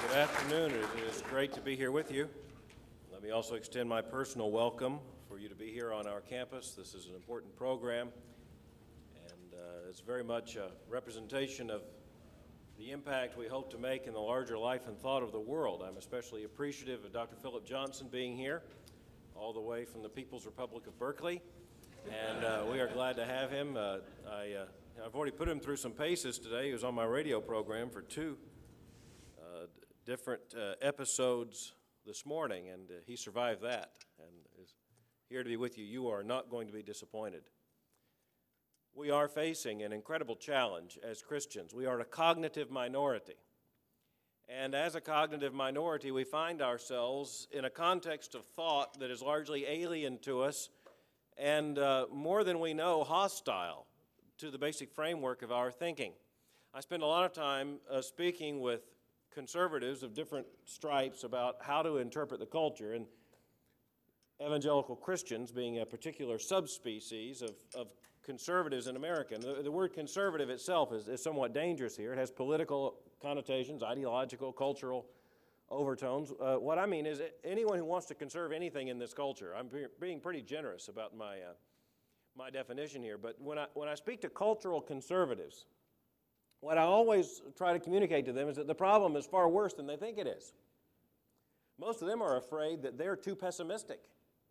Good afternoon. It is great to be here with you. Let me also extend my personal welcome for you to be here on our campus. This is an important program, and it's very much a representation of the impact we hope to make in the larger life and thought of the world. I'm especially appreciative of Dr. Philip Johnson being here, all the way from the People's Republic of Berkeley, and we are glad to have him. I've already put him through some paces today. He was on my radio program for two different episodes this morning, and he survived that and is here to be with you. You are not going to be disappointed. We are facing an incredible challenge as Christians. We are a cognitive minority, and as a cognitive minority, we find ourselves in a context of thought that is largely alien to us and more than we know, hostile to the basic framework of our thinking. I spend a lot of time speaking with conservatives of different stripes about how to interpret the culture, and evangelical Christians being a particular subspecies of conservatives in America. And the word conservative itself is somewhat dangerous here. It has political connotations, ideological, cultural overtones. What I mean is anyone who wants to conserve anything in this culture, I'm being pretty generous about my definition here, but when I speak to cultural conservatives, what I always try to communicate to them is that the problem is far worse than they think it is. Most of them are afraid that they're too pessimistic.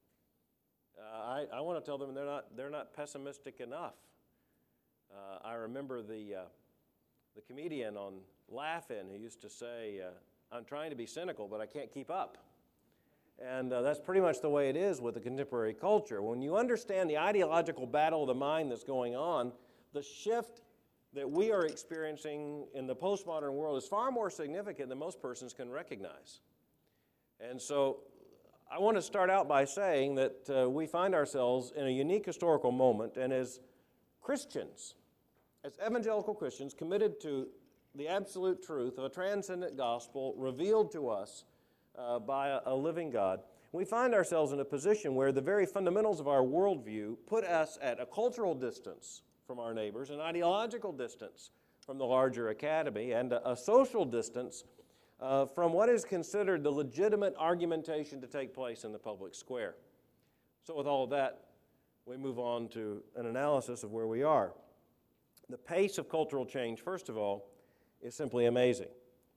I want to tell them they're not pessimistic enough. I remember the comedian on Laugh-In who used to say, I'm trying to be cynical, but I can't keep up. And that's pretty much the way it is with the contemporary culture. When you understand the ideological battle of the mind that's going on, the shift that we are experiencing in the postmodern world is far more significant than most persons can recognize. And so I want to start out by saying that we find ourselves in a unique historical moment, and as Christians, as evangelical Christians committed to the absolute truth of a transcendent gospel revealed to us by a living God, we find ourselves in a position where the very fundamentals of our worldview put us at a cultural distance from our neighbors, an ideological distance from the larger academy, and a social distance from what is considered the legitimate argumentation to take place in the public square. So with all of that, we move on to an analysis of where we are. The pace of cultural change, first of all, is simply amazing.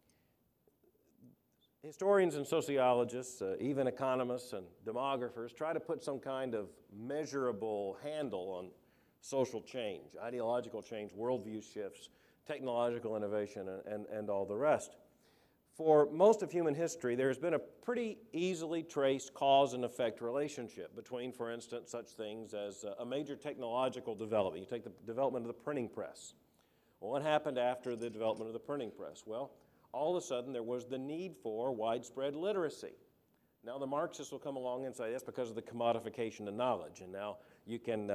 Historians and sociologists, even economists and demographers, try to put some kind of measurable handle on social change, ideological change, worldview shifts, technological innovation, and all the rest. For most of human history, there's been a pretty easily traced cause and effect relationship between, for instance, such things as a major technological development. You take the development of the printing press. Well, what happened after the development of the printing press? Well, all of a sudden there was the need for widespread literacy. Now the Marxists will come along and say that's because of the commodification of knowledge, and now you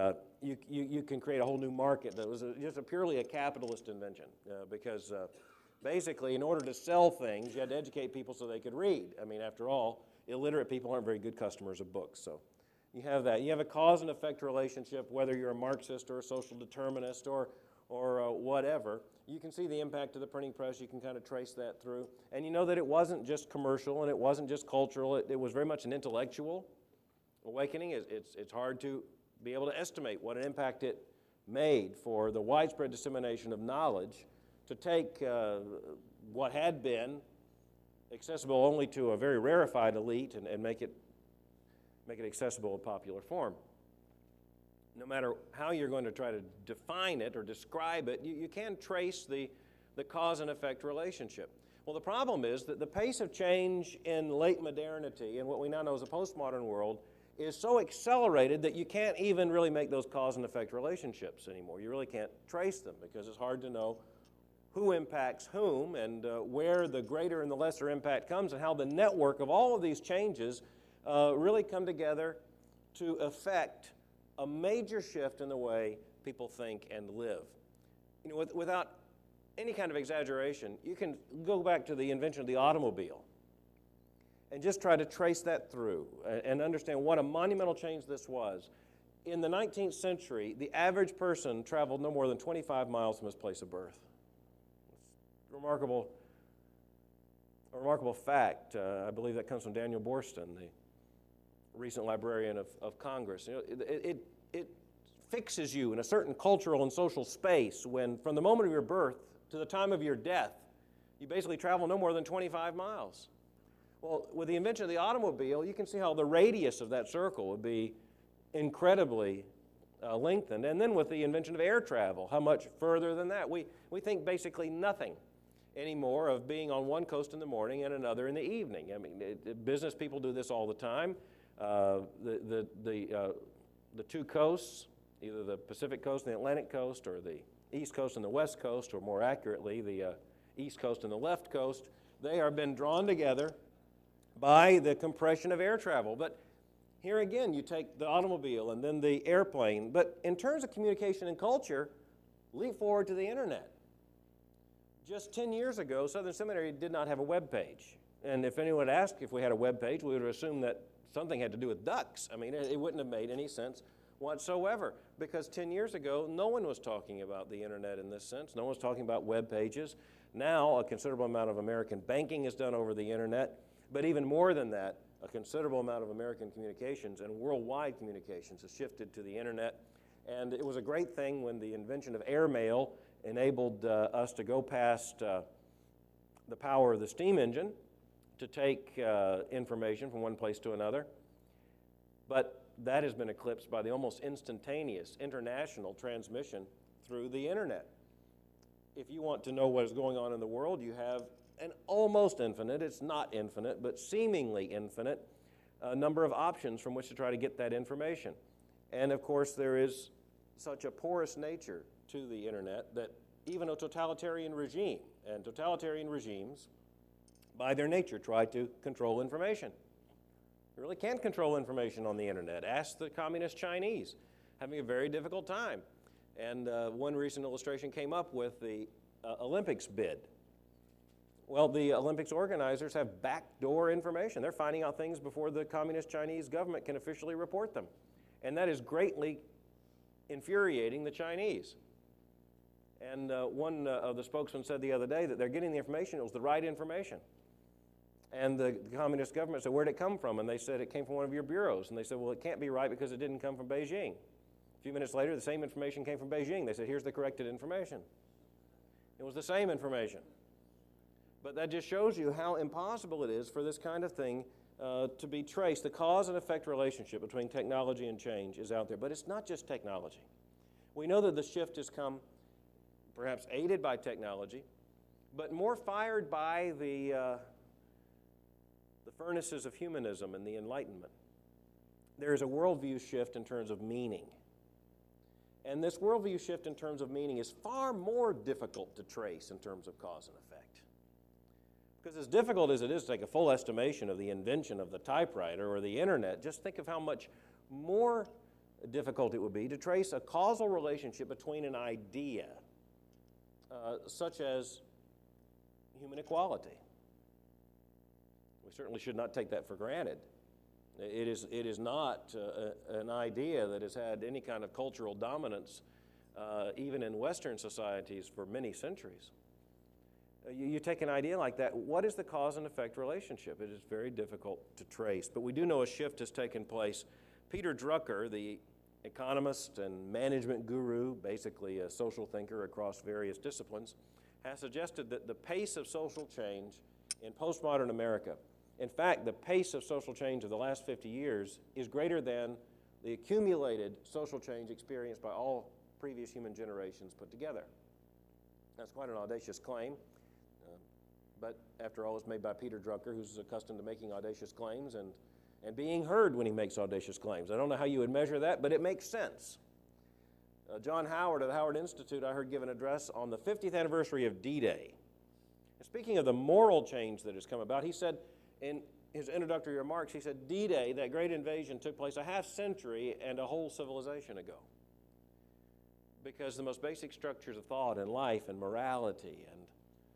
can create a whole new market that was just purely a capitalist invention because basically in order to sell things you had to educate people so they could read. I mean, after all, illiterate people aren't very good customers of books. So you have that. You have a cause and effect relationship, whether you're a Marxist or a social determinist or whatever. You can see the impact of the printing press. You can kind of trace that through. And you know that it wasn't just commercial and it wasn't just cultural. It was very much an intellectual awakening. It's hard to be able to estimate what an impact it made for the widespread dissemination of knowledge to take what had been accessible only to a very rarefied elite and make it accessible in popular form. No matter how you're going to try to define it or describe it, you can trace the cause and effect relationship. Well, the problem is that the pace of change in late modernity and what we now know as a postmodern world is so accelerated that you can't even really make those cause and effect relationships anymore. You really can't trace them because it's hard to know who impacts whom and where the greater and the lesser impact comes and how the network of all of these changes really come together to affect a major shift in the way people think and live. You know, without any kind of exaggeration, you can go back to the invention of the automobile and just try to trace that through and understand what a monumental change this was. In the 19th century, the average person traveled no more than 25 miles from his place of birth. It's remarkable A remarkable fact, I believe that comes from Daniel Boorstin, the recent librarian of Congress. You know, it fixes you in a certain cultural and social space when, from the moment of your birth to the time of your death, you basically travel no more than 25 miles. Well, with the invention of the automobile, you can see how the radius of that circle would be incredibly lengthened. And then with the invention of air travel, how much further than that? We think basically nothing anymore of being on one coast in the morning and another in the evening. I mean, business people do this all the time. The two coasts, either the Pacific coast and the Atlantic coast, or the East Coast and the West Coast, or more accurately, the East Coast and the left coast, they are been drawn together by the compression of air travel. But here again, you take the automobile and then the airplane. But in terms of communication and culture, leap forward to the internet. Just 10 years ago, Southern Seminary did not have a web page. And if anyone asked if we had a web page, we would assume that something had to do with ducks. I mean, it wouldn't have made any sense whatsoever, because 10 years ago, no one was talking about the internet in this sense. No one was talking about web pages. Now, a considerable amount of American banking is done over the internet, but even more than that, a considerable amount of American communications and worldwide communications has shifted to the internet. And it was a great thing when the invention of airmail enabled us to go past the power of the steam engine to take information from one place to another. But that has been eclipsed by the almost instantaneous international transmission through the internet. If you want to know what is going on in the world, you have an almost infinite, it's not infinite, but seemingly infinite number of options from which to try to get that information. And of course, there is such a porous nature to the internet that even a totalitarian regime, and totalitarian regimes, by their nature, try to control information. You really can't control information on the internet. Ask the communist Chinese, having a very difficult time. And one recent illustration came up with the Olympics bid. Well, the Olympics organizers have backdoor information. They're finding out things before the communist Chinese government can officially report them. And that is greatly infuriating the Chinese. And one of the spokesmen said the other day that they're getting the information, it was the right information. And the communist government said, where'd it come from? And they said, it came from one of your bureaus. And they said, well, it can't be right because it didn't come from Beijing. A few minutes later, the same information came from Beijing. They said, here's the corrected information. It was the same information. But that just shows you how impossible it is for this kind of thing to be traced. The cause and effect relationship between technology and change is out there. But it's not just technology. We know that the shift has come perhaps aided by technology, but more fired by the furnaces of humanism and the Enlightenment. There is a worldview shift in terms of meaning. And this worldview shift in terms of meaning is far more difficult to trace in terms of cause and effect. Because as difficult as it is to take a full estimation of the invention of the typewriter or the internet, just think of how much more difficult it would be to trace a causal relationship between an idea, such as human equality. We certainly should not take that for granted. It is not an idea that has had any kind of cultural dominance, even in Western societies, for many centuries. You take an idea like that, what is the cause and effect relationship? It is very difficult to trace, but we do know a shift has taken place. Peter Drucker, the economist and management guru, basically a social thinker across various disciplines, has suggested that the pace of social change in postmodern America, in fact, the pace of social change of the last 50 years is greater than the accumulated social change experienced by all previous human generations put together. That's quite an audacious claim, but after all, it's made by Peter Drucker, who's accustomed to making audacious claims and being heard when he makes audacious claims. I don't know how you would measure that, but it makes sense. John Howard of the Howard Institute, I heard give an address on the 50th anniversary of D-Day. And speaking of the moral change that has come about, he said in his introductory remarks, he said, D-Day, that great invasion, took place a half century and a whole civilization ago. Because the most basic structures of thought and life and morality and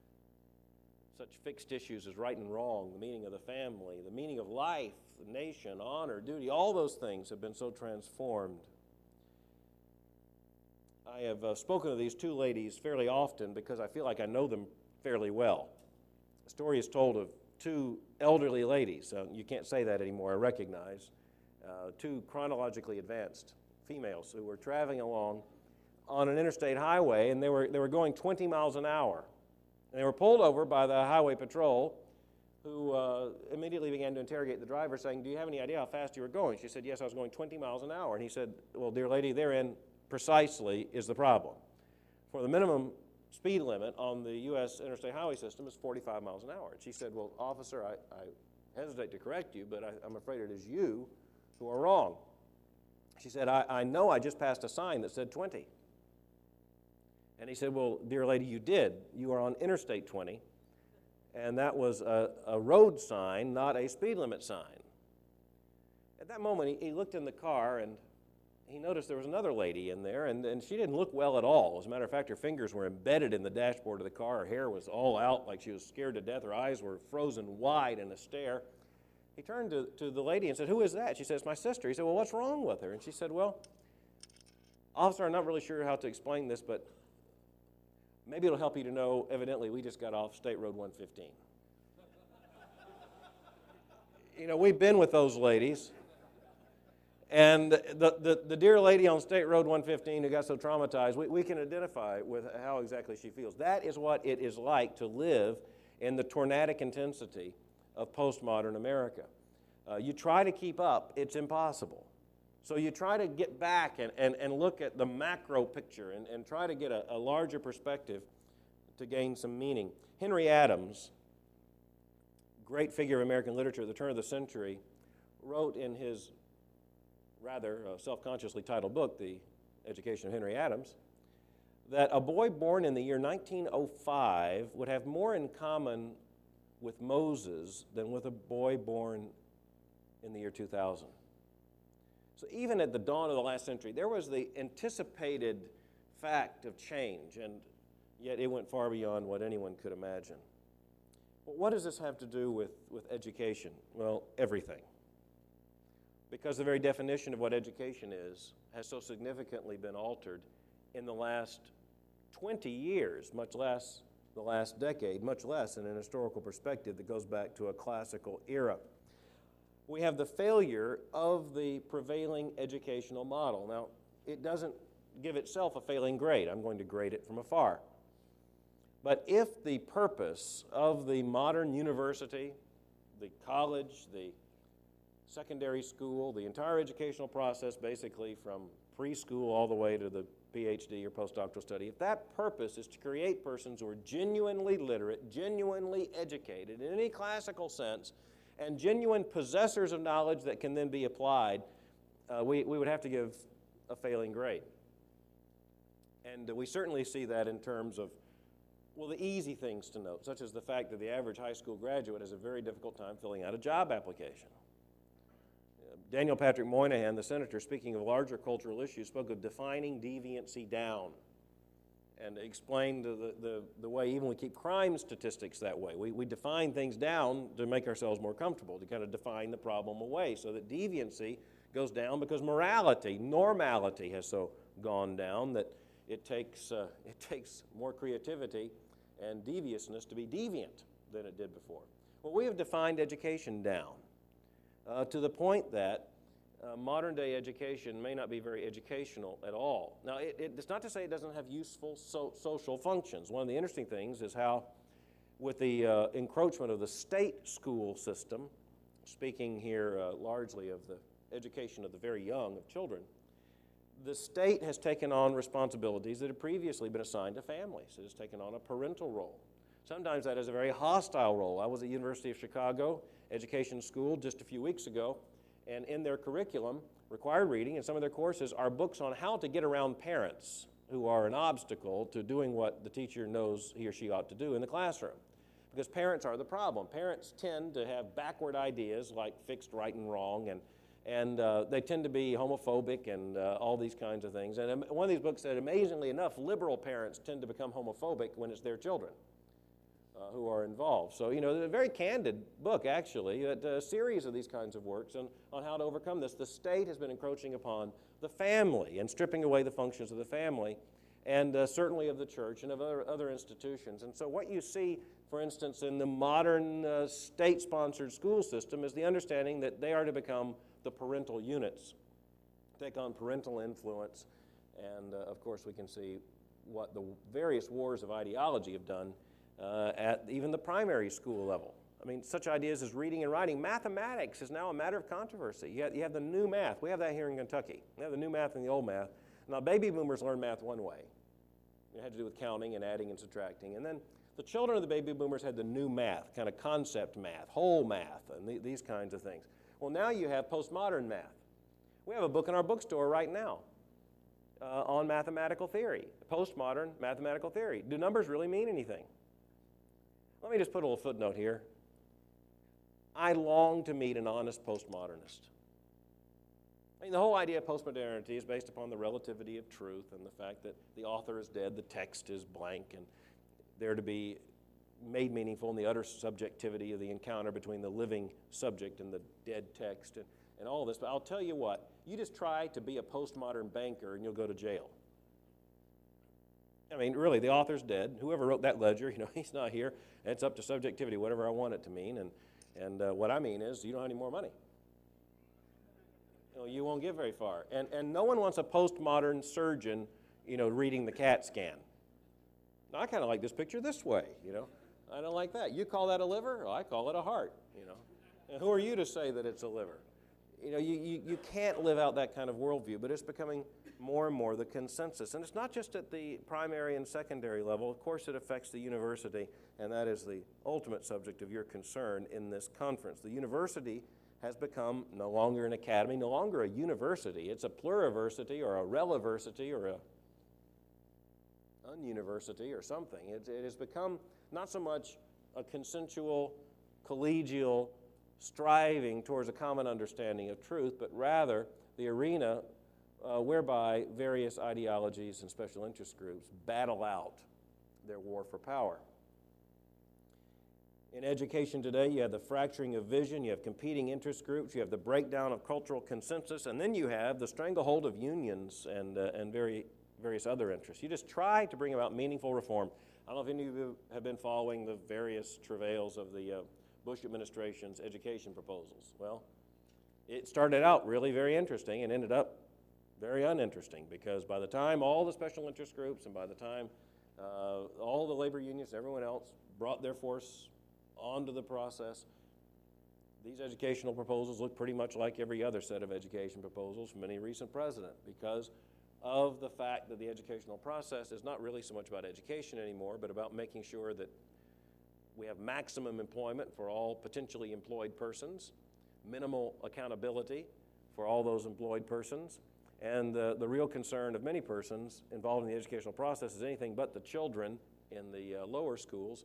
such fixed issues as right and wrong, the meaning of the family, the meaning of life, the nation, honor, duty, all those things have been so transformed. I have spoken of these two ladies fairly often because I feel like I know them fairly well. A story is told of two elderly ladies. You can't say that anymore, I recognize. Two chronologically advanced females who were traveling along on an interstate highway, and they were going 20 miles an hour. And they were pulled over by the highway patrol, who immediately began to interrogate the driver, saying, "Do you have any idea how fast you were going?" She said, "Yes, I was going 20 miles an hour." And he said, "Well, dear lady, therein precisely is the problem. For the minimum speed limit on the U.S. interstate highway system is 45 miles an hour." And she said, "Well, officer, I hesitate to correct you, but I'm afraid it is you who are wrong." She said, I know I just passed a sign that said 20. And he said, "Well, dear lady, you did. You are on Interstate 20, and that was a road sign, not a speed limit sign." At that moment, he looked in the car, and he noticed there was another lady in there, and she didn't look well at all. As a matter of fact, her fingers were embedded in the dashboard of the car. Her hair was all out like she was scared to death. Her eyes were frozen wide in a stare. He turned to the lady and said, "Who is that?" She said, "It's my sister." He said, "Well, what's wrong with her?" And she said, "Well, officer, I'm not really sure how to explain this, but maybe it'll help you to know, evidently, we just got off State Road 115. You know, we've been with those ladies. And the dear lady on State Road 115 who got so traumatized, we can identify with how exactly she feels. That is what it is like to live in the tornadic intensity of postmodern America. You try to keep up, it's impossible. So you try to get back and look at the macro picture and try to get a larger perspective to gain some meaning. Henry Adams, great figure of American literature at the turn of the century, wrote in his rather self-consciously titled book, The Education of Henry Adams, that a boy born in the year 1905 would have more in common with Moses than with a boy born in the year 2000. So even at the dawn of the last century, there was the anticipated fact of change, and yet it went far beyond what anyone could imagine. Well, what does this have to do with education? Well, everything. Because the very definition of what education is has so significantly been altered in the last 20 years, much less the last decade, much less in an historical perspective that goes back to a classical era. We have the failure of the prevailing educational model. Now, it doesn't give itself a failing grade. I'm going to grade it from afar. But if the purpose of the modern university, the college, the secondary school, the entire educational process, basically from preschool all the way to the PhD or postdoctoral study, if that purpose is to create persons who are genuinely literate, genuinely educated in any classical sense, and genuine possessors of knowledge that can then be applied, we would have to give a failing grade. And we certainly see that in terms of, well, the easy things to note, such as the fact that the average high school graduate has a very difficult time filling out a job application. Daniel Patrick Moynihan, the senator, speaking of larger cultural issues, spoke of defining deviancy down and explained the way even we keep crime statistics that way. We define things down to make ourselves more comfortable, to kind of define the problem away so that deviancy goes down because morality, normality has so gone down that it takes more creativity and deviousness to be deviant than it did before. Well, we have defined education down to the point that modern day education may not be very educational at all. Now, it's not to say it doesn't have useful social functions. One of the interesting things is how, with the encroachment of the state school system, speaking here largely of the education of the very young, of children, the state has taken on responsibilities that had previously been assigned to families. It has taken on a parental role. Sometimes that is a very hostile role. I was at the University of Chicago Education School just a few weeks ago, and in their curriculum, required reading, in some of their courses are books on how to get around parents who are an obstacle to doing what the teacher knows he or she ought to do in the classroom. Because parents are the problem. Parents tend to have backward ideas like fixed right and wrong, and they tend to be homophobic and all these kinds of things. And one of these books said, amazingly enough, liberal parents tend to become homophobic when it's their children who are involved. So, you know, a very candid book, actually, a series of these kinds of works on how to overcome this. The state has been encroaching upon the family and stripping away the functions of the family, and certainly of the church and of other institutions. And so what you see for instance, in the modern state-sponsored school system is the understanding that they are to become the parental units, take on parental influence, and of course we can see what the various wars of ideology have done at even the primary school level. I mean, such ideas as reading and writing. Mathematics is now a matter of controversy. You have the new math. We have that here in Kentucky. We have the new math and the old math. Now, baby boomers learned math one way. It had to do with counting and adding and subtracting. And then the children of the baby boomers had the new math, kind of concept math, whole math, and these kinds of things. Well, now you have postmodern math. We have a book in our bookstore right now on mathematical theory, postmodern mathematical theory. Do numbers really mean anything? Let me just put a little footnote here. I long to meet an honest postmodernist. I mean, the whole idea of postmodernity is based upon the relativity of truth and the fact that the author is dead, the text is blank, and they're to be made meaningful in the utter subjectivity of the encounter between the living subject and the dead text and all this. But I'll tell you what, you just try to be a postmodern banker and you'll go to jail. I mean, really, the author's dead. Whoever wrote that ledger, he's not here. It's up to subjectivity, whatever I want it to mean. And what I mean is, you don't have any more money. You won't get very far. And no one wants a postmodern surgeon, reading the CAT scan. Now, I kind of like this picture this way, I don't like that. You call that a liver? Oh, I call it a heart, And who are you to say that it's a liver? You can't live out that kind of worldview, but it's becoming more and more the consensus. And it's not just at the primary and secondary level. Of course, it affects the university, and that is the ultimate subject of your concern in this conference. The university has become no longer an academy, no longer a university. It's a pluriversity or a reliversity or a ununiversity or something. It has become not so much a consensual, collegial striving towards a common understanding of truth, but rather the arena whereby various ideologies and special interest groups battle out their war for power. In education today, you have the fracturing of vision, you have competing interest groups, you have the breakdown of cultural consensus, and then you have the stranglehold of unions and various other interests. You just try to bring about meaningful reform. I don't know if any of you have been following the various travails of the Bush administration's education proposals. Well, it started out really very interesting and ended up very uninteresting, because by the time all the special interest groups and by the time all the labor unions and everyone else brought their force onto the process, these educational proposals look pretty much like every other set of education proposals from any recent president, because of the fact that the educational process is not really so much about education anymore, but about making sure that we have maximum employment for all potentially employed persons, minimal accountability for all those employed persons, and the real concern of many persons involved in the educational process is anything but the children in the lower schools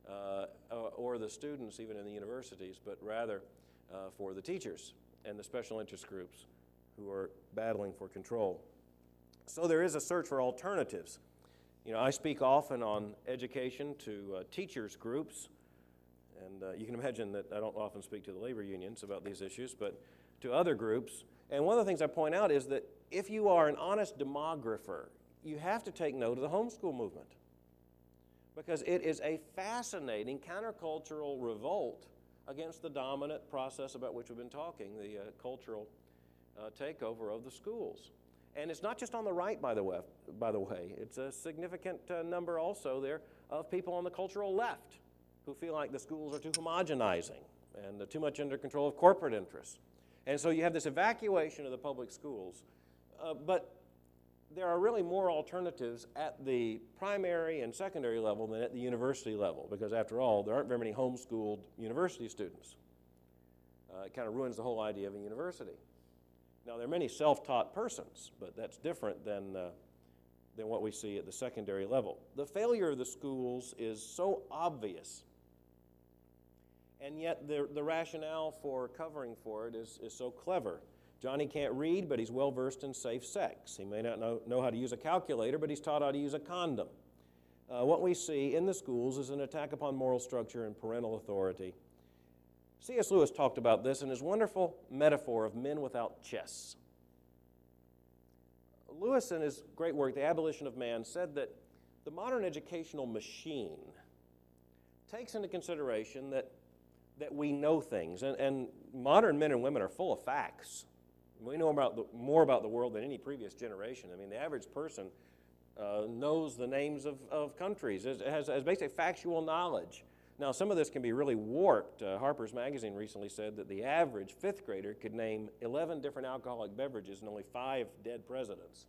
or the students even in the universities, but rather for the teachers and the special interest groups who are battling for control. So there is a search for alternatives. I speak often on education to teachers groups, and you can imagine that I don't often speak to the labor unions about these issues, but to other groups. And one of the things I point out is that if you are an honest demographer, you have to take note of the homeschool movement, because it is a fascinating countercultural revolt against the dominant process about which we've been talking, the cultural takeover of the schools. And it's not just on the right, by the way. It's a significant number also there of people on the cultural left who feel like the schools are too homogenizing and too much under control of corporate interests. And so you have this evacuation of the public schools. But there are really more alternatives at the primary and secondary level than at the university level, because after all, there aren't very many homeschooled university students. It kind of ruins the whole idea of a university. Now, there are many self-taught persons, but that's different than what we see at the secondary level. The failure of the schools is so obvious, and yet the rationale for covering for it is so clever. Johnny can't read, but he's well-versed in safe sex. He may not know how to use a calculator, but he's taught how to use a condom. What we see in the schools is an attack upon moral structure and parental authority. C.S. Lewis talked about this in his wonderful metaphor of men without chests. Lewis, in his great work, The Abolition of Man, said that the modern educational machine takes into consideration that we know things. And modern men and women are full of facts. We know more about the world than any previous generation. I mean, the average person knows the names of countries, has basically factual knowledge. Now, some of this can be really warped. Harper's Magazine recently said that the average fifth grader could name 11 different alcoholic beverages and only 5 dead presidents.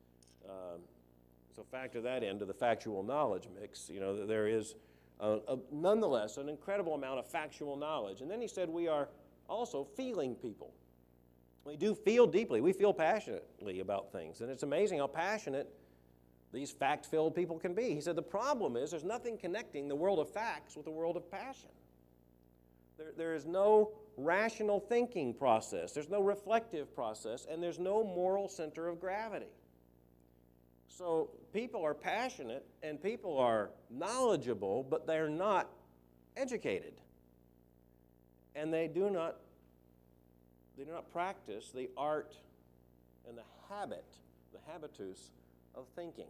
So factor that into the factual knowledge mix. You know, there is nonetheless an incredible amount of factual knowledge. And then he said we are also feeling people. We do feel deeply. We feel passionately about things. And it's amazing how passionate these fact-filled people can be. He said the problem is there's nothing connecting the world of facts with the world of passion. There is no rational thinking process. There's no reflective process. And there's no moral center of gravity. So people are passionate and people are knowledgeable, but they're not educated. And they do not practice the art and the habitus of thinking.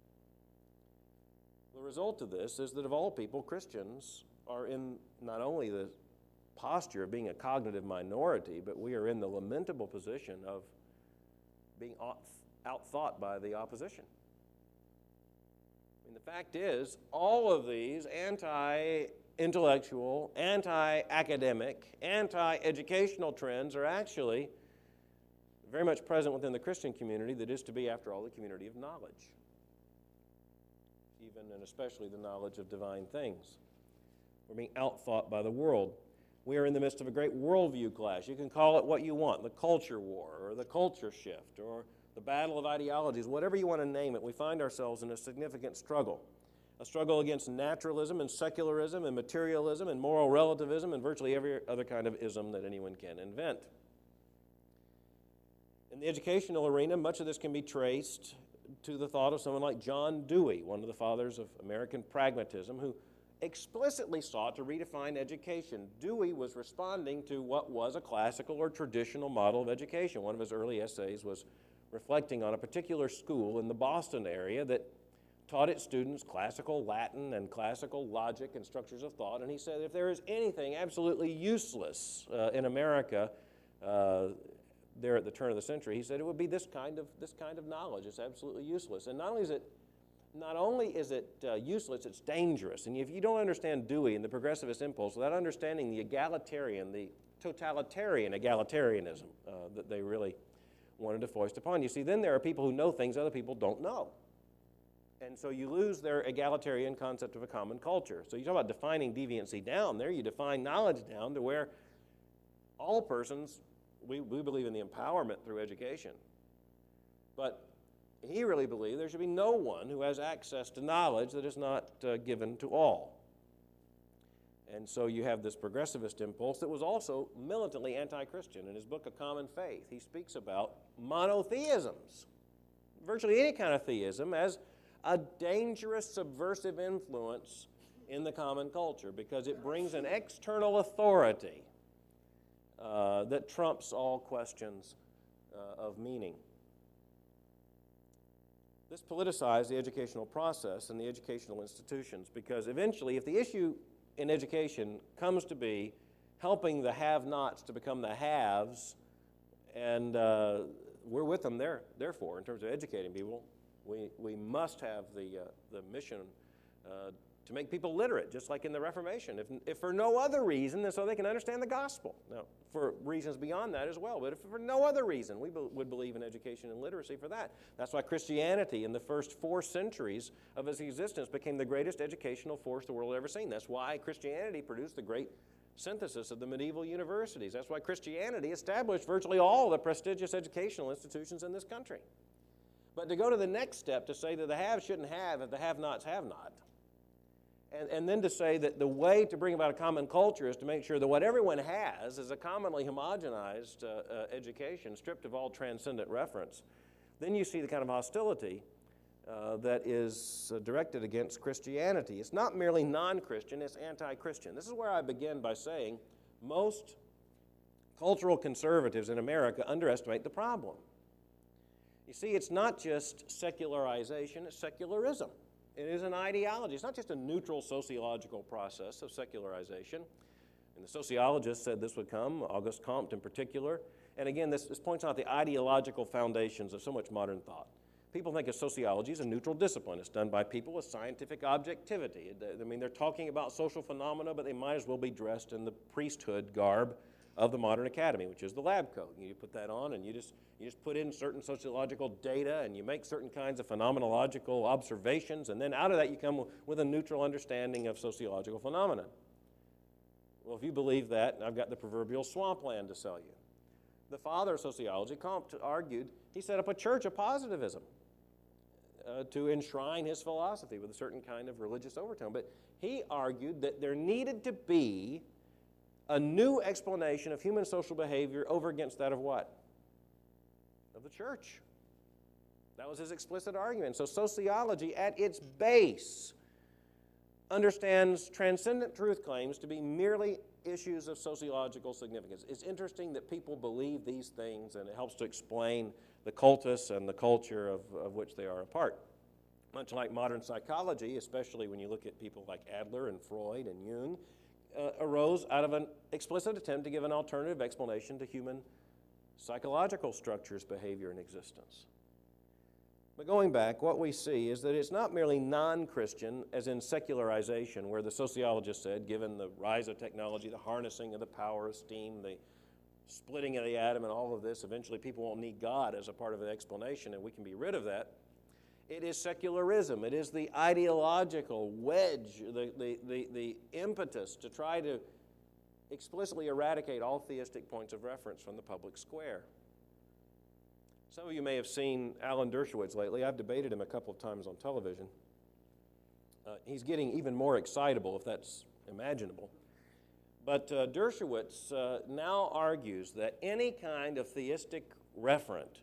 The result of this is that of all people, Christians are in not only the posture of being a cognitive minority, but we are in the lamentable position of being outthought by the opposition. I mean, the fact is, all of these anti-intellectual, anti-academic, anti-educational trends are actually very much present within the Christian community that is to be, after all, the community of knowledge, even and especially the knowledge of divine things. We're being outthought by the world. We are in the midst of a great worldview clash. You can call it what you want, the culture war or the culture shift or the battle of ideologies, whatever you want to name it. We find ourselves in a significant struggle. A struggle against naturalism and secularism and materialism and moral relativism and virtually every other kind of ism that anyone can invent. In the educational arena, much of this can be traced to the thought of someone like John Dewey, one of the fathers of American pragmatism, who explicitly sought to redefine education. Dewey was responding to what was a classical or traditional model of education. One of his early essays was reflecting on a particular school in the Boston area that taught its students classical Latin and classical logic and structures of thought. And he said if there is anything absolutely useless in America there at the turn of the century, he said it would be this kind of knowledge. It's absolutely useless. And not only is it useless, it's dangerous. And if you don't understand Dewey and the progressivist impulse without understanding the egalitarian, the totalitarian egalitarianism that they really wanted to foist upon you, see, then there are people who know things other people don't know. And so you lose their egalitarian concept of a common culture. So you talk about defining deviancy down. There you define knowledge down to where all persons, we believe in the empowerment through education. But he really believed there should be no one who has access to knowledge that is not given to all. And so you have this progressivist impulse that was also militantly anti-Christian. In his book, A Common Faith, he speaks about monotheisms, virtually any kind of theism, as a dangerous subversive influence in the common culture because it brings an external authority that trumps all questions of meaning. This politicized the educational process and the educational institutions because eventually, if the issue in education comes to be helping the have-nots to become the haves, and we're with them therefore in terms of educating people, we must have the mission to make people literate, just like in the Reformation, if for no other reason than so they can understand the gospel. Now, for reasons beyond that as well, but if for no other reason, we would believe in education and literacy for that. That's why Christianity in the first 4 centuries of its existence became the greatest educational force the world had ever seen. That's why Christianity produced the great synthesis of the medieval universities. That's why Christianity established virtually all the prestigious educational institutions in this country. But to go to the next step, to say that the haves shouldn't have if the have-nots have not, and then to say that the way to bring about a common culture is to make sure that what everyone has is a commonly homogenized education, stripped of all transcendent reference, then you see the kind of hostility that is directed against Christianity. It's not merely non-Christian, it's anti-Christian. This is where I begin by saying most cultural conservatives in America underestimate the problem. You see, it's not just secularization, it's secularism. It is an ideology. It's not just a neutral sociological process of secularization. And the sociologists said this would come, Auguste Comte in particular. And again, this points out the ideological foundations of so much modern thought. People think of sociology as a neutral discipline. It's done by people with scientific objectivity. I mean, they're talking about social phenomena, but they might as well be dressed in the priesthood garb of the modern academy, which is the lab coat. You put that on and you just put in certain sociological data and you make certain kinds of phenomenological observations, and then out of that you come with a neutral understanding of sociological phenomena. Well, if you believe that, I've got the proverbial swampland to sell you. The father of sociology, Comte, argued, he set up a church of positivism to enshrine his philosophy with a certain kind of religious overtone. But he argued that there needed to be a new explanation of human social behavior over against that of what? Of the church. That was his explicit argument. So sociology, at its base, understands transcendent truth claims to be merely issues of sociological significance. It's interesting that people believe these things, and it helps to explain the cultus and the culture of which they are a part. Much like modern psychology, especially when you look at people like Adler and Freud and Jung, arose out of an explicit attempt to give an alternative explanation to human psychological structures, behavior, and existence. But going back, what we see is that it's not merely non-Christian, as in secularization, where the sociologist said, given the rise of technology, the harnessing of the power of steam, the splitting of the atom, and all of this, eventually people won't need God as a part of an explanation, and we can be rid of that. It is secularism. It is the ideological wedge, the impetus to try to explicitly eradicate all theistic points of reference from the public square. Some of you may have seen Alan Dershowitz lately. I've debated him a couple of times on television. He's getting even more excitable, if that's imaginable. But Dershowitz now argues that any kind of theistic referent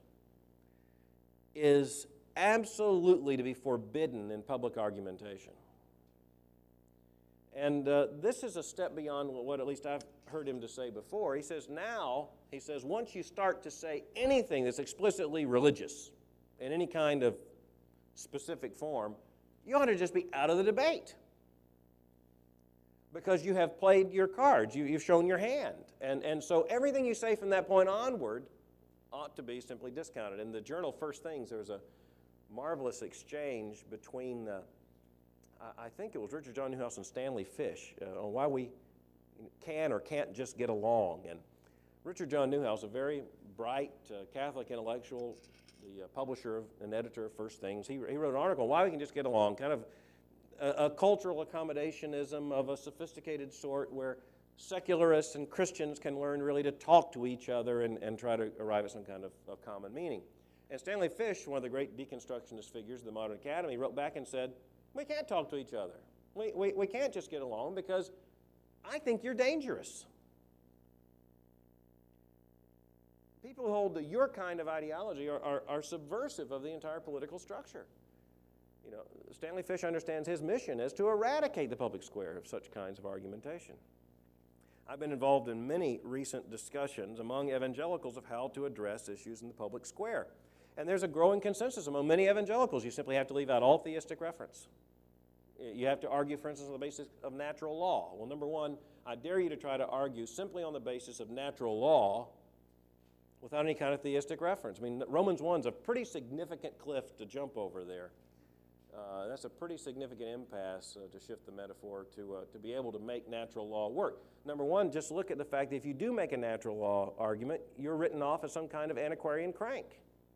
is absolutely to be forbidden in public argumentation. And this is a step beyond what at least I've heard him to say before. He says once you start to say anything that's explicitly religious in any kind of specific form, you ought to just be out of the debate. Because you have played your cards, you've shown your hand. And so everything you say from that point onward ought to be simply discounted. In the journal First Things, there was a marvelous exchange between I think it was Richard John Newhouse and Stanley Fish on why we can or can't just get along. And Richard John Newhouse, a very bright Catholic intellectual, the publisher and editor of First Things, he wrote an article on why we can just get along, kind of a cultural accommodationism of a sophisticated sort where secularists and Christians can learn really to talk to each other and try to arrive at some kind of common meaning. And Stanley Fish, one of the great deconstructionist figures of the modern academy, wrote back and said, we can't talk to each other. We can't just get along because I think you're dangerous. People who hold your kind of ideology are subversive of the entire political structure. You know, Stanley Fish understands his mission as to eradicate the public square of such kinds of argumentation. I've been involved in many recent discussions among evangelicals of how to address issues in the public square. And there's a growing consensus among many evangelicals. You simply have to leave out all theistic reference. You have to argue, for instance, on the basis of natural law. Well, number one, I dare you to try to argue simply on the basis of natural law without any kind of theistic reference. I mean, Romans 1's a pretty significant cliff to jump over there. That's a pretty significant impasse, to shift the metaphor, to be able to make natural law work. Number one, just look at the fact that if you do make a natural law argument, you're written off as some kind of antiquarian crank.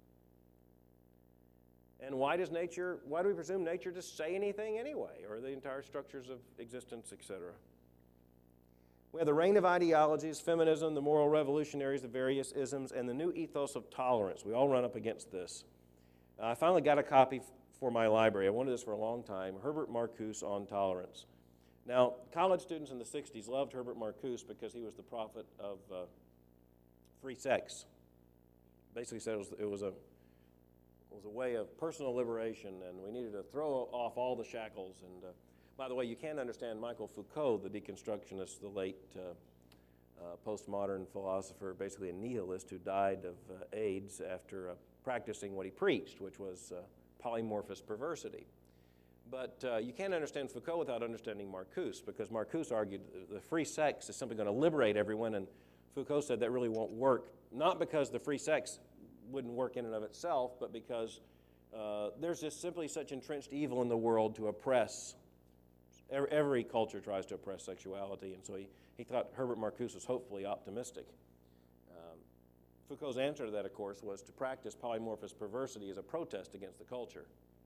And why do we presume nature to say anything anyway, or the entire structures of existence, etc.? We have the reign of ideologies, feminism, the moral revolutionaries, the various isms, and the new ethos of tolerance. We all run up against this. I finally got a copy for my library. I wanted this for a long time, Herbert Marcuse on Tolerance. Now, college students in the 60s loved Herbert Marcuse because he was the prophet of free sex. Basically said it was a way of personal liberation, and we needed to throw off all the shackles. And by the way, you can't understand Michael Foucault, the deconstructionist, the late postmodern philosopher, basically a nihilist who died of AIDS after practicing what he preached, which was polymorphous perversity. But you can't understand Foucault without understanding Marcuse, because Marcuse argued the free sex is simply going to liberate everyone, and Foucault said that really won't work, not because the free sex wouldn't work in and of itself, but because there's just simply such entrenched evil in the world to oppress. Every culture tries to oppress sexuality, and so he thought Herbert Marcuse was hopefully optimistic. Foucault's answer to that, of course, was to practice polymorphous perversity as a protest against the culture.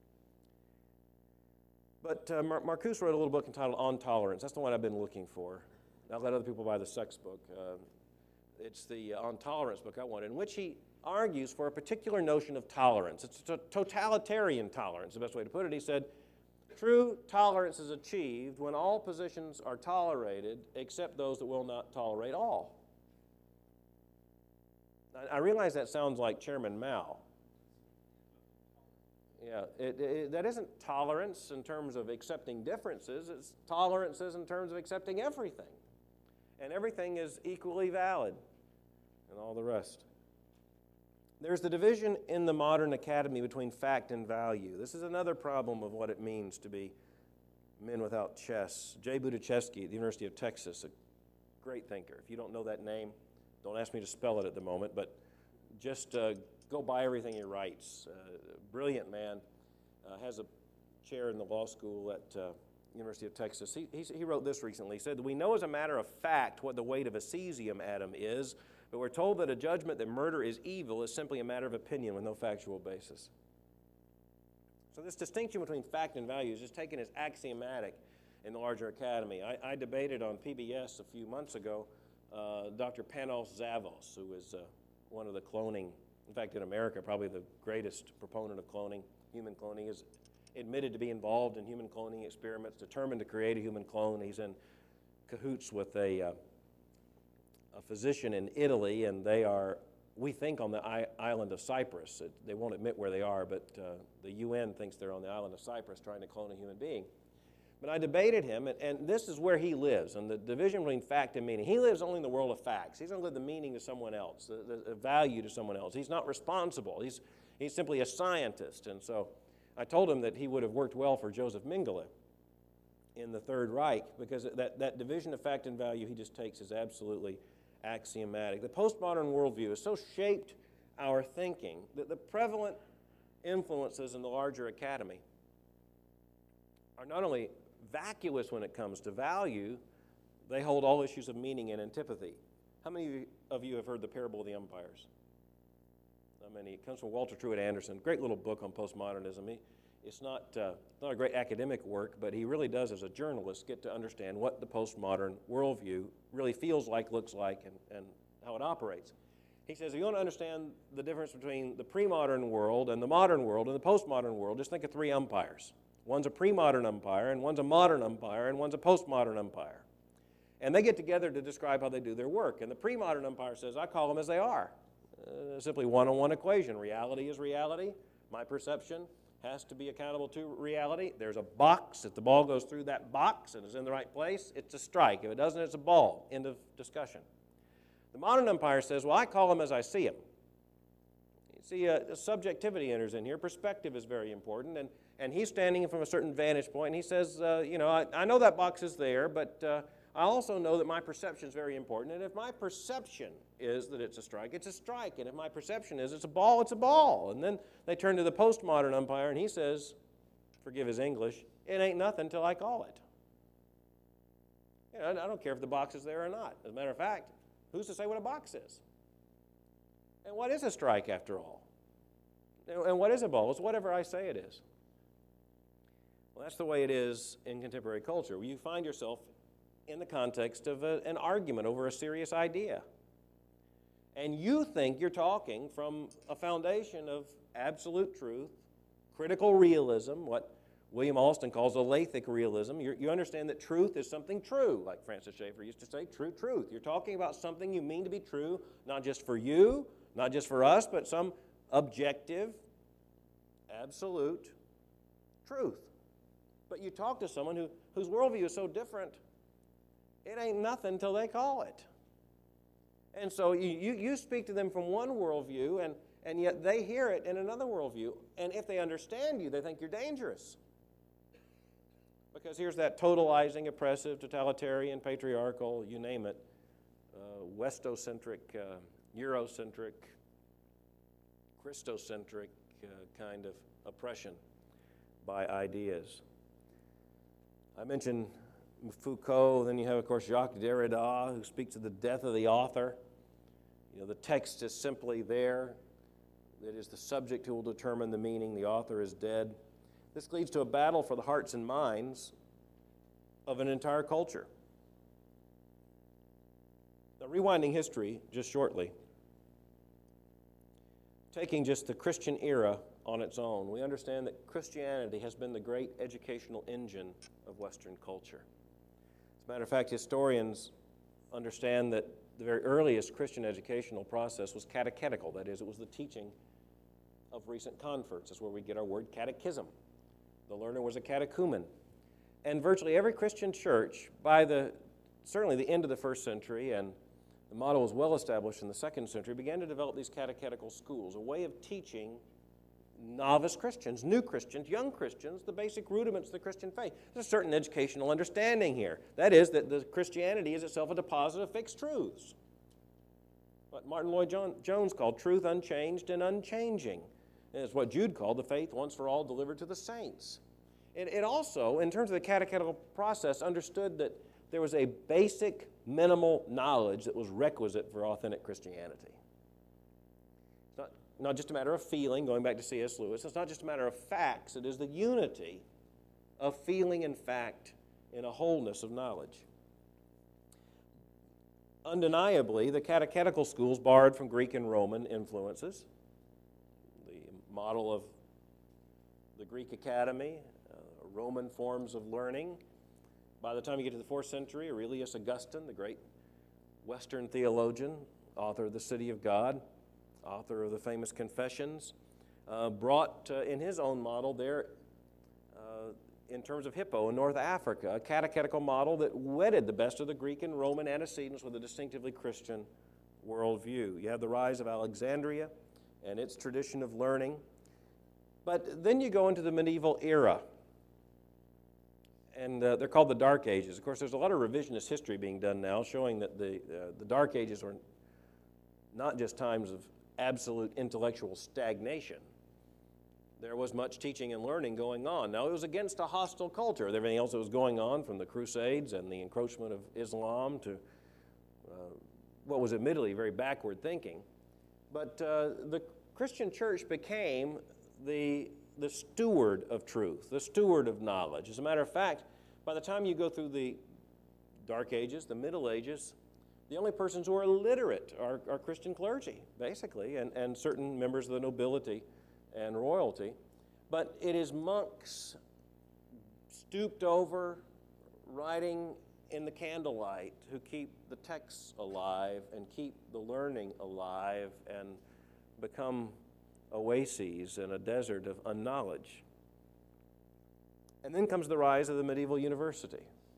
But Marcuse wrote a little book entitled On Tolerance. That's the one I've been looking for. I'll let other people buy the sex book. It's the On Tolerance book I wanted, in which he argues for a particular notion of tolerance. It's a totalitarian tolerance, the best way to put it. He said, true tolerance is achieved when all positions are tolerated except those that will not tolerate all. I realize that sounds like Chairman Mao. Yeah, that isn't tolerance in terms of accepting differences. It's tolerances in terms of accepting everything. And everything is equally valid and all the rest. There's the division in the modern academy between fact and value. This is another problem of what it means to be men without chess. Jay Budichevsky at the University of Texas, a great thinker. If you don't know that name, don't ask me to spell it at the moment, but just go buy everything he writes. Brilliant man, has a chair in the law school at University of Texas. He wrote this recently. He said, we know as a matter of fact what the weight of a cesium atom is, but we're told that a judgment that murder is evil is simply a matter of opinion with no factual basis. So this distinction between fact and value is just taken as axiomatic in the larger academy. I debated on PBS a few months ago Dr. Panos Zavos, who is one of the cloning, in fact in America probably the greatest proponent of cloning. Human cloning, is admitted to be involved in human cloning experiments, determined to create a human clone. He's in cahoots with a physician in Italy, and they are, we think, on the island of Cyprus. They won't admit where they are, but the UN thinks they're on the island of Cyprus trying to clone a human being. But I debated him, and this is where he lives, and the division between fact and meaning. He lives only in the world of facts. He's going to live the meaning to someone else, the value to someone else. He's not responsible. He's simply a scientist. And so I told him that he would have worked well for Joseph Mengele in the Third Reich, because that division of fact and value he just takes as absolutely axiomatic. The postmodern worldview has so shaped our thinking that the prevalent influences in the larger academy are not only vacuous when it comes to value, they hold all issues of meaning and antipathy. How many of you have heard the Parable of the Empires? Not many. It comes from Walter Truett Anderson. Great little book on postmodernism. It's not a great academic work, but he really does, as a journalist, get to understand what the postmodern worldview really feels like, looks like, and how it operates. He says, if you want to understand the difference between the pre-modern world and the modern world and the postmodern world, just think of three umpires. One's a pre-modern umpire, and one's a modern umpire, and one's a postmodern umpire. And they get together to describe how they do their work. And the pre-modern umpire says, I call them as they are. Simply one-on-one equation. Reality is reality. My perception has to be accountable to reality. There's a box. If the ball goes through that box and is in the right place, it's a strike. If it doesn't, it's a ball. End of discussion. The modern umpire says, well, I call them as I see them. You see, subjectivity enters in here. Perspective is very important. And he's standing from a certain vantage point, and he says, I know that box is there, but I also know that my perception is very important. And if my perception is that it's a strike, it's a strike. And if my perception is it's a ball, it's a ball. And then they turn to the postmodern umpire, and he says, forgive his English, it ain't nothing till I call it. I don't care if the box is there or not. As a matter of fact, who's to say what a box is? And what is a strike, after all? And what is a ball? It's whatever I say it is. Well, that's the way it is in contemporary culture. You find yourself in the context of an argument over a serious idea. And you think you're talking from a foundation of absolute truth, critical realism, what William Alston calls alethic realism. You understand that truth is something true, like Francis Schaeffer used to say, true truth. You're talking about something you mean to be true, not just for you, not just for us, but some objective, absolute truth. But you talk to someone whose worldview is so different, it ain't nothing till they call it. And so you speak to them from one worldview, and yet they hear it in another worldview. And if they understand you, they think you're dangerous. Because here's that totalizing, oppressive, totalitarian, patriarchal, you name it, Westocentric, Eurocentric, Christocentric kind of oppression by ideas. I mentioned Foucault, then you have, of course, Jacques Derrida, who speaks of the death of the author. You know, the text is simply there. It is the subject who will determine the meaning. The author is dead. This leads to a battle for the hearts and minds of an entire culture. Now, rewinding history just shortly, taking just the Christian era on its own, we understand that Christianity has been the great educational engine of Western culture. As a matter of fact, historians understand that the very earliest Christian educational process was catechetical. That is, it was the teaching of recent converts. That's where we get our word catechism. The learner was a catechumen. And virtually every Christian church, by certainly the end of the first century, and the model was well established in the second century, began to develop these catechetical schools, a way of teaching novice Christians, new Christians, young Christians, the basic rudiments of the Christian faith. There's a certain educational understanding here. That is, that the Christianity is itself a deposit of fixed truths. What Martin Lloyd-Jones called truth unchanged and unchanging. And it's what Jude called the faith once for all delivered to the saints. It also, in terms of the catechetical process, understood that there was a basic minimal knowledge that was requisite for authentic Christianity. It's not just a matter of feeling, going back to C.S. Lewis. It's not just a matter of facts. It is the unity of feeling and fact in a wholeness of knowledge. Undeniably, the catechetical schools borrowed from Greek and Roman influences. The model of the Greek academy, Roman forms of learning. By the time you get to the 4th century, Aurelius Augustine, the great Western theologian, author of The City of God, author of the famous Confessions, brought in his own model there, in terms of Hippo in North Africa, a catechetical model that wedded the best of the Greek and Roman antecedents with a distinctively Christian worldview. You have the rise of Alexandria and its tradition of learning. But then you go into the medieval era. And they're called the Dark Ages. Of course, there's a lot of revisionist history being done now showing that the Dark Ages were not just times of absolute intellectual stagnation. There was much teaching and learning going on. Now, it was against a hostile culture. Everything else that was going on, from the Crusades and the encroachment of Islam to what was admittedly very backward thinking. But the Christian church became the steward of truth, the steward of knowledge. As a matter of fact, by the time you go through the Dark Ages, the Middle Ages, the only persons who are illiterate are Christian clergy, basically, and certain members of the nobility and royalty. But it is monks stooped over, writing in the candlelight, who keep the texts alive and keep the learning alive and become oases in a desert of unknowledge. And then comes the rise of the medieval university.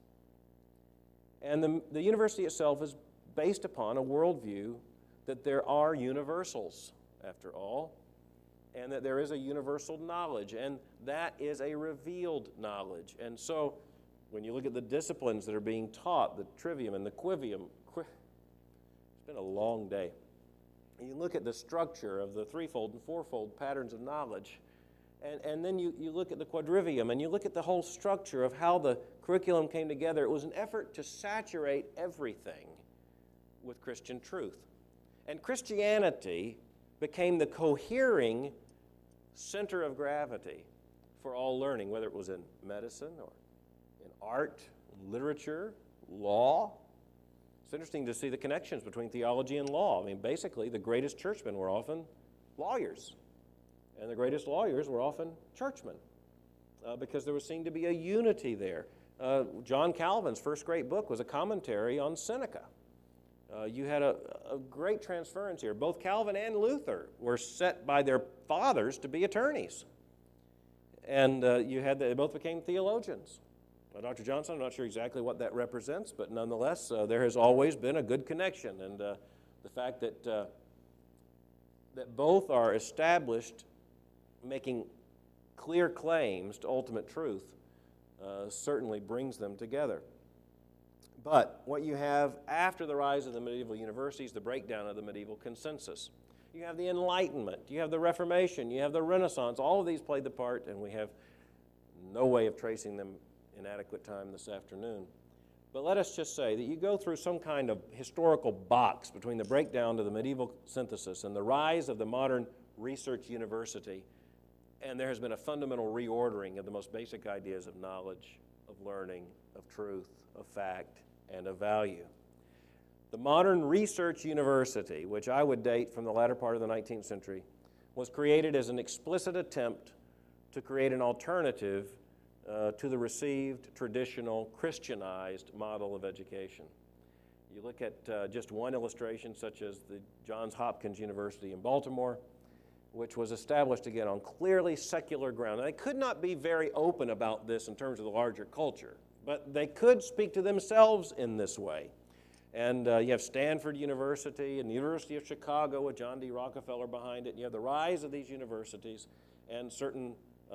And the university itself is based upon a worldview that there are universals, after all, and that there is a universal knowledge, and that is a revealed knowledge. And so when you look at the disciplines that are being taught, the trivium and the quivium, it's been a long day. And you look at the structure of the threefold and fourfold patterns of knowledge, and then you look at the quadrivium, and you look at the whole structure of how the curriculum came together. It was an effort to saturate everything with Christian truth. And Christianity became the cohering center of gravity for all learning, whether it was in medicine or in art, literature, law. It's interesting to see the connections between theology and law. I mean, basically, the greatest churchmen were often lawyers, and the greatest lawyers were often churchmen, because there was seen to be a unity there. John Calvin's first great book was a commentary on Seneca. You had a great transference here. Both Calvin and Luther were set by their fathers to be attorneys. And they both became theologians. Dr. Johnson, I'm not sure exactly what that represents, but nonetheless, there has always been a good connection. And the fact that, that both are established, making clear claims to ultimate truth, certainly brings them together. But what you have after the rise of the medieval universities, the breakdown of the medieval consensus. You have the Enlightenment, you have the Reformation, you have the Renaissance. All of these played the part, and we have no way of tracing them in adequate time this afternoon. But let us just say that you go through some kind of historical box between the breakdown of the medieval synthesis and the rise of the modern research university, and there has been a fundamental reordering of the most basic ideas of knowledge, of learning, of truth, of fact, and of value. The modern research university, which I would date from the latter part of the 19th century, was created as an explicit attempt to create an alternative to the received, traditional, Christianized model of education. You look at just one illustration, such as the Johns Hopkins University in Baltimore, which was established again on clearly secular ground. And they could not be very open about this in terms of the larger culture, but they could speak to themselves in this way. And you have Stanford University and the University of Chicago with John D. Rockefeller behind it. And you have the rise of these universities and certain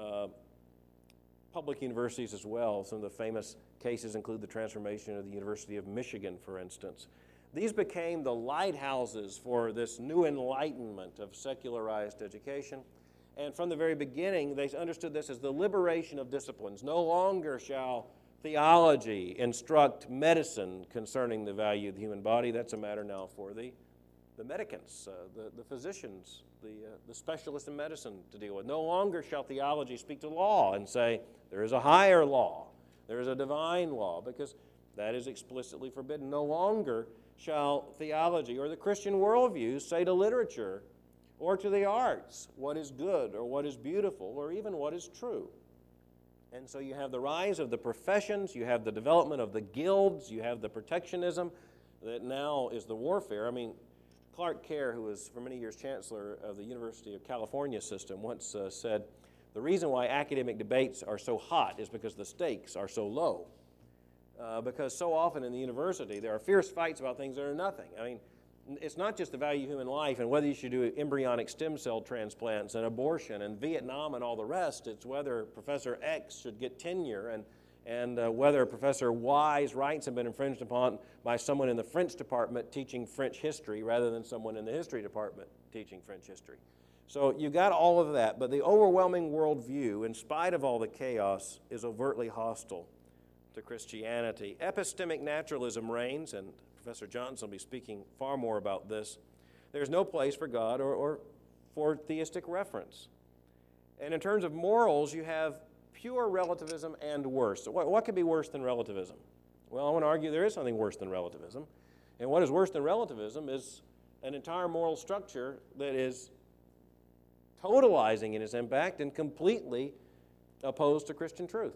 public universities as well. Some of the famous cases include the transformation of the University of Michigan, for instance. These became the lighthouses for this new enlightenment of secularized education. And from the very beginning, they understood this as the liberation of disciplines. No longer shall theology instruct medicine concerning the value of the human body. That's a matter now for the medicants, the physicians, the specialists in medicine to deal with. No longer shall theology speak to law and say there is a higher law, there is a divine law, because that is explicitly forbidden. No longer shall theology or the Christian worldview say to literature or to the arts what is good or what is beautiful or even what is true. And so you have the rise of the professions, you have the development of the guilds, you have the protectionism that now is the warfare. I mean, Clark Kerr, who was for many years chancellor of the University of California system, once said, the reason why academic debates are so hot is because the stakes are so low. Because so often in the university there are fierce fights about things that are nothing. I mean, it's not just the value of human life and whether you should do embryonic stem cell transplants and abortion and Vietnam and all the rest. It's whether Professor X should get tenure and whether Professor Y's rights have been infringed upon by someone in the French department teaching French history rather than someone in the history department teaching French history. So you got all of that, but the overwhelming worldview, in spite of all the chaos, is overtly hostile to Christianity. Epistemic naturalism reigns, and Professor Johnson will be speaking far more about this. There's no place for God or for theistic reference. And in terms of morals, you have pure relativism and worse. So what could be worse than relativism? Well, I want to argue there is something worse than relativism. And what is worse than relativism is an entire moral structure that is totalizing in its impact and completely opposed to Christian truth.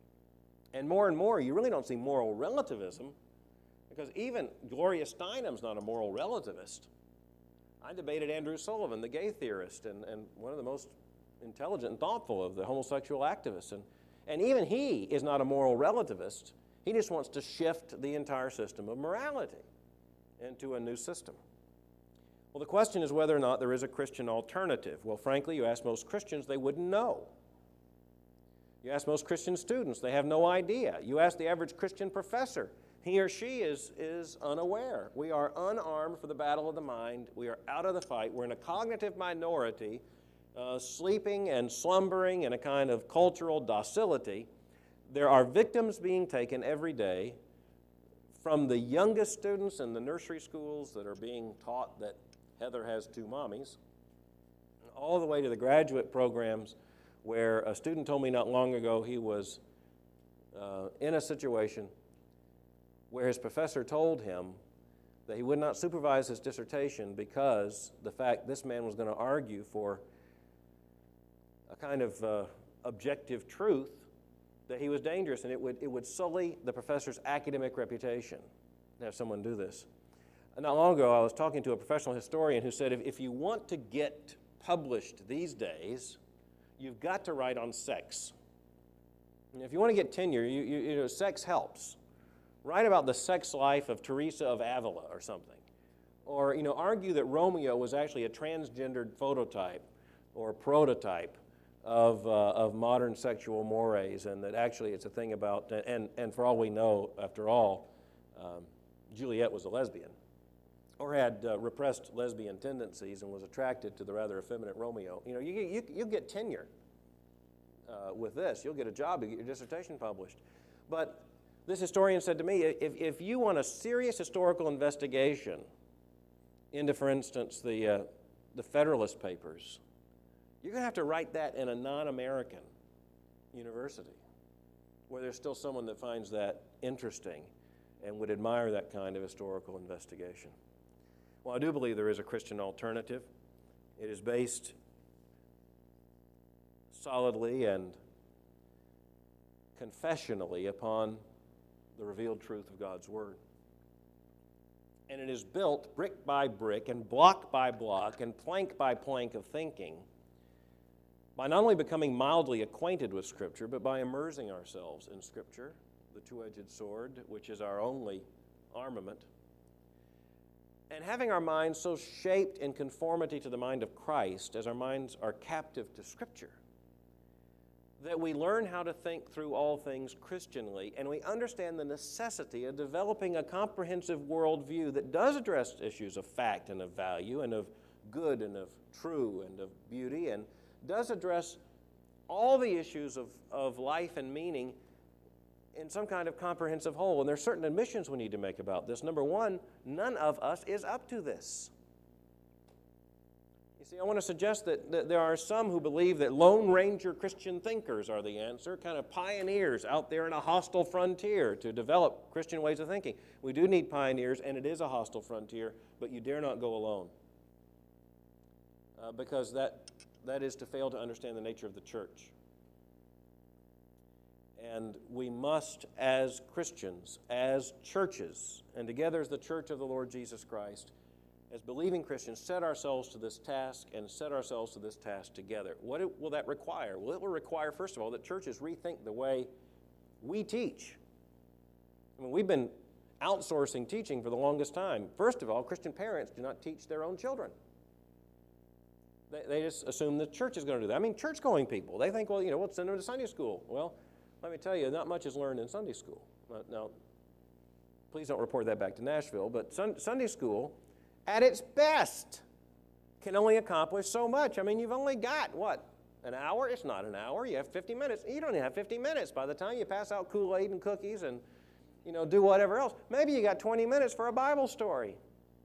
And more, you really don't see moral relativism, because even Gloria Steinem's not a moral relativist. I debated Andrew Sullivan, the gay theorist, and one of the most intelligent and thoughtful of the homosexual activists. And even he is not a moral relativist. He just wants to shift the entire system of morality into a new system. Well, the question is whether or not there is a Christian alternative. Well, frankly, you ask most Christians, they wouldn't know. You ask most Christian students, they have no idea. You ask the average Christian professor, he or she is unaware. We are unarmed for the battle of the mind. We are out of the fight. We're in a cognitive minority, sleeping and slumbering in a kind of cultural docility. There are victims being taken every day, from the youngest students in the nursery schools that are being taught that Heather has two mommies, all the way to the graduate programs where a student told me not long ago he was in a situation where his professor told him that he would not supervise his dissertation because the fact this man was going to argue for a kind of objective truth, that he was dangerous and it would sully the professor's academic reputation to have someone do this. Not long ago, I was talking to a professional historian who said if you want to get published these days, you've got to write on sex. And if you want to get tenure, you know, sex helps. Write about the sex life of Teresa of Avila or something. Or, argue that Romeo was actually a transgendered phototype or prototype of modern sexual mores, and that actually it's a thing about, and for all we know, after all, Juliet was a lesbian, or had repressed lesbian tendencies and was attracted to the rather effeminate Romeo. You know, you get tenure with this. You'll get a job, you get your dissertation published. But this historian said to me, if you want a serious historical investigation into, for instance, the Federalist Papers, you're going to have to write that in a non-American university, where there's still someone that finds that interesting and would admire that kind of historical investigation. Well, I do believe there is a Christian alternative. It is based solidly and confessionally upon the revealed truth of God's Word. And it is built brick by brick and block by block and plank by plank of thinking by not only becoming mildly acquainted with Scripture, but by immersing ourselves in Scripture, the two-edged sword, which is our only armament, and having our minds so shaped in conformity to the mind of Christ as our minds are captive to Scripture, that we learn how to think through all things Christianly, and we understand the necessity of developing a comprehensive worldview that does address issues of fact and of value and of good and of true and of beauty, and does address all the issues of life and meaning in some kind of comprehensive whole. And there are certain admissions we need to make about this. Number one, none of us is up to this. You see, I want to suggest that there are some who believe that Lone Ranger Christian thinkers are the answer, kind of pioneers out there in a hostile frontier to develop Christian ways of thinking. We do need pioneers, and it is a hostile frontier, but you dare not go alone, because that is to fail to understand the nature of the church. And we must, as Christians, as churches, and together as the church of the Lord Jesus Christ, as believing Christians, set ourselves to this task and set ourselves to this task together. What will that require? Well, it will require, first of all, that churches rethink the way we teach. I mean, we've been outsourcing teaching for the longest time. First of all, Christian parents do not teach their own children. They just assume the church is going to do that. I mean, church-going people, they think, well, we'll send them to Sunday school. Well, let me tell you, not much is learned in Sunday school. Now, please don't report that back to Nashville, but Sunday school, at its best, can only accomplish so much. I mean, you've only got, an hour? It's not an hour. You have 50 minutes. You don't even have 50 minutes. By the time you pass out Kool-Aid and cookies and, do whatever else, maybe you got 20 minutes for a Bible story.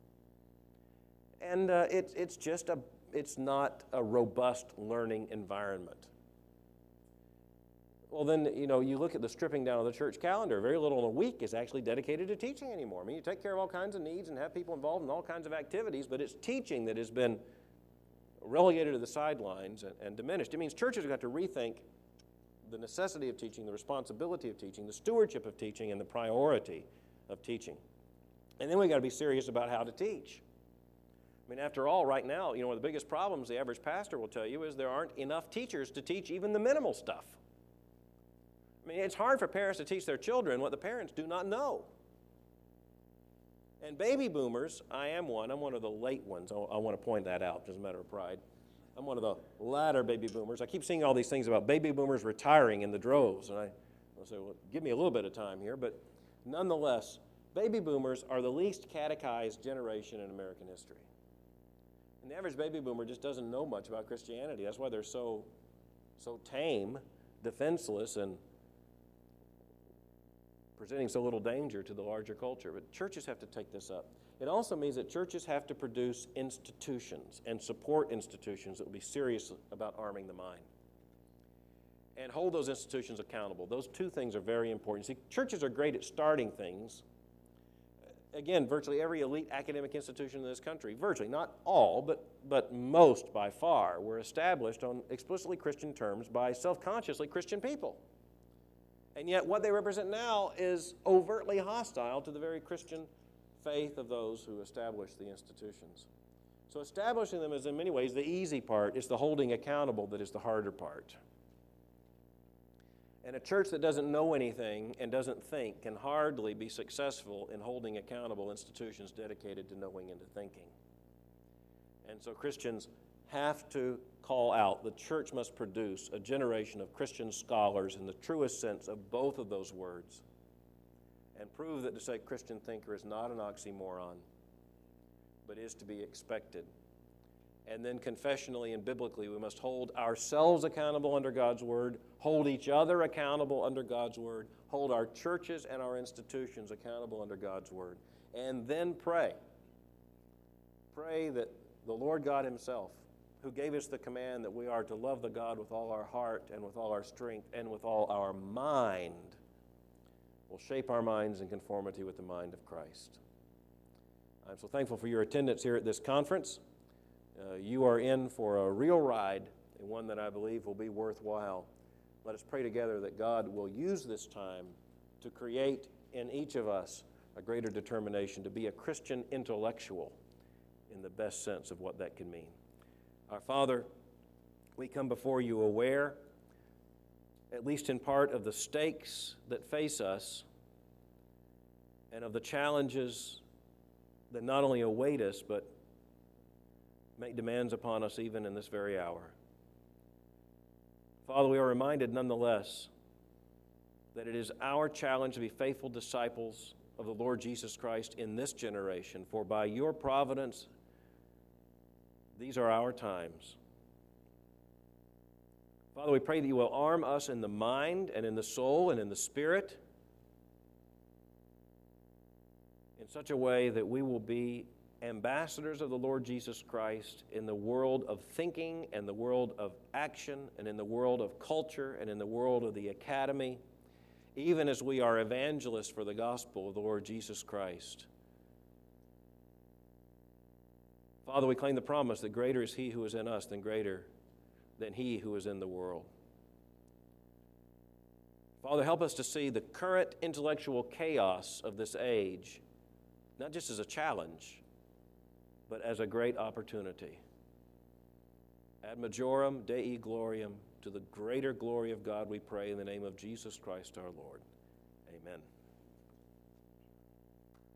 And it's not a robust learning environment. Well, then, you look at the stripping down of the church calendar. Very little in a week is actually dedicated to teaching anymore. I mean, you take care of all kinds of needs and have people involved in all kinds of activities, but it's teaching that has been relegated to the sidelines and diminished. It means churches have got to rethink the necessity of teaching, the responsibility of teaching, the stewardship of teaching, and the priority of teaching. And then we've got to be serious about how to teach. I mean, after all, right now, one of the biggest problems the average pastor will tell you is there aren't enough teachers to teach even the minimal stuff. I mean, it's hard for parents to teach their children what the parents do not know. And baby boomers, I am one. I'm one of the late ones. I want to point that out, just a matter of pride. I'm one of the latter baby boomers. I keep seeing all these things about baby boomers retiring in the droves. And I say, well, give me a little bit of time here. But nonetheless, baby boomers are the least catechized generation in American history. And the average baby boomer just doesn't know much about Christianity. That's why they're so tame, defenseless, and presenting so little danger to the larger culture. But churches have to take this up. It also means that churches have to produce institutions and support institutions that will be serious about arming the mind and hold those institutions accountable. Those two things are very important. See, churches are great at starting things. Again, virtually every elite academic institution in this country, virtually, not all, but most by far, were established on explicitly Christian terms by self-consciously Christian people. And yet what they represent now is overtly hostile to the very Christian faith of those who established the institutions. So establishing them is in many ways the easy part. It's the holding accountable that is the harder part. And a church that doesn't know anything and doesn't think can hardly be successful in holding accountable institutions dedicated to knowing and to thinking. And so Christians have to call out, the church must produce a generation of Christian scholars in the truest sense of both of those words, and prove that to say Christian thinker is not an oxymoron, but is to be expected. And then confessionally and biblically, we must hold ourselves accountable under God's Word, hold each other accountable under God's Word, hold our churches and our institutions accountable under God's Word, and then pray. Pray that the Lord God Himself, who gave us the command that we are to love the God with all our heart and with all our strength and with all our mind, will shape our minds in conformity with the mind of Christ. I'm so thankful for your attendance here at this conference. You are in for a real ride, and one that I believe will be worthwhile. Let us pray together that God will use this time to create in each of us a greater determination to be a Christian intellectual in the best sense of what that can mean. Our Father, we come before you aware, at least in part, of the stakes that face us and of the challenges that not only await us, but make demands upon us even in this very hour. Father, we are reminded nonetheless that it is our challenge to be faithful disciples of the Lord Jesus Christ in this generation, for by your providence, these are our times. Father, we pray that you will arm us in the mind and in the soul and in the spirit in such a way that we will be ambassadors of the Lord Jesus Christ in the world of thinking and the world of action and in the world of culture and in the world of the academy, even as we are evangelists for the gospel of the Lord Jesus Christ. Father, we claim the promise that greater is He who is in us than he who is in the world. Father, help us to see the current intellectual chaos of this age, not just as a challenge, but as a great opportunity. Ad majorem Dei gloriam, to the greater glory of God we pray in the name of Jesus Christ our Lord. Amen.